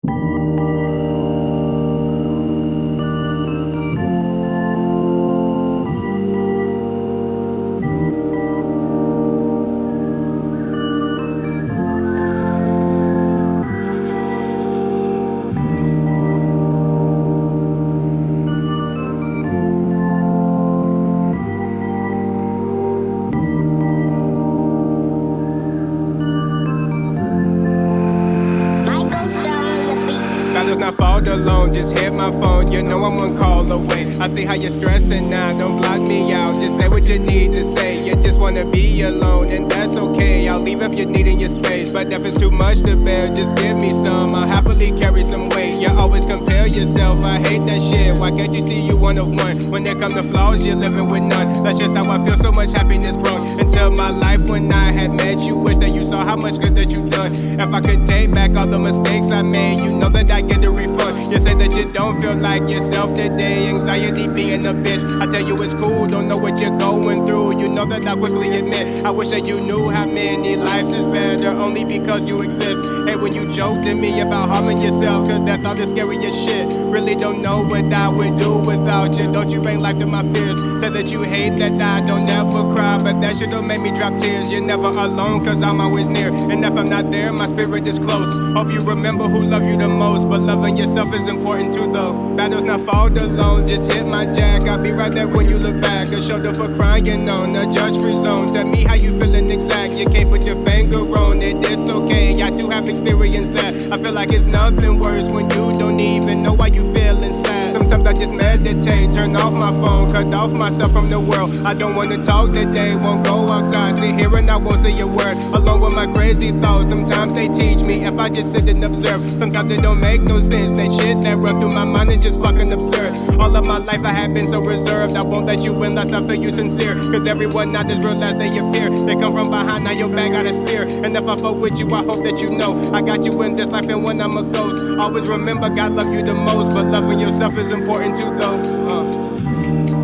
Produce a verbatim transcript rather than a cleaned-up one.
Battles not fought alone, just hit my phone, you know I'm one call away. I see how you're stressing now, don't block me out. Just say what you need to say, you just wanna be alone, and that's okay. I'll leave if you're needing your space, but if it's too much to bear, just give me some. I'll happily carry some weight. You always compare yourself, I hate that shit. Why can't you see you one of one? When there come to flaws, you're living with none. That's just how I feel, so much happiness brought into my life when I had met you. Wish that you saw how much good that you done. If I could take back all the mistakes I made, you know that I get a refund. You say that you don't feel like yourself today, anxiety being a bitch. I tell you it's cool, don't know what you're going through. You know that I quickly admit, I wish that you knew how many lives is better only because you exist. Hey, when you joke to me about harming yourself, cause that thought is scary as shit. Really don't know what I would do without you. Don't you bring life to my fears. Say that you hate that I don't ever cry, but that shit'll make me drop tears. You're never alone, cause I'm always near. And if I'm not there, my spirit is close. Hope you remember who love you the most, but loving yourself is important too though. Battles not fought alone, just hit my jack. I'll be right there when you look back. A shoulder for crying on a judge-free zone. Tell me how you feeling exact. You can't put your finger on it, it's okay. I too have experienced that. I feel like it's nothing worse when you don't even know why you feeling sad. Sometimes I just meditate, turn off my phone, cut off myself from the world. I don't wanna talk today, won't go outside, sit here and I won't say a word. Along with my crazy thoughts, sometimes they teach me if I just sit and observe. Sometimes they don't make no sense, that shit that run through my mind is just fucking absurd. All of my life I have been so reserved, I won't let you in unless I feel you sincere. Cause everyone not as real as they appear. They come from behind, now your back got a spear. And if I fuck with you, I hope that you know I got you in this life and when I'm a ghost. Always remember God love you the most, but loving yourself is important too though. uh.